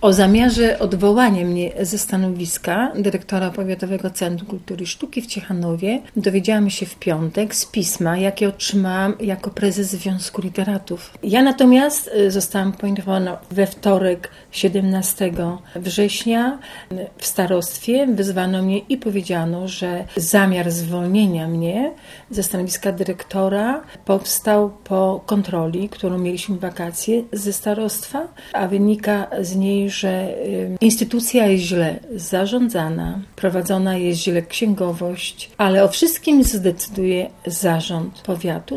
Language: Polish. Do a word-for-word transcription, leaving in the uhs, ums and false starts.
O zamiarze odwołania mnie ze stanowiska dyrektora Powiatowego Centrum Kultury i Sztuki w Ciechanowie dowiedziałam się w piątek z pisma, jakie otrzymałam jako prezes Związku Literatów. Ja natomiast zostałam poinformowana we wtorek siedemnastego września w starostwie. Wyzwano mnie i powiedziano, że zamiar zwolnienia mnie ze stanowiska dyrektora powstał po kontroli, którą mieliśmy w wakacje ze starostwa, a wynika z niej, że instytucja jest źle zarządzana, prowadzona jest źle księgowość, ale o wszystkim zdecyduje zarząd powiatu.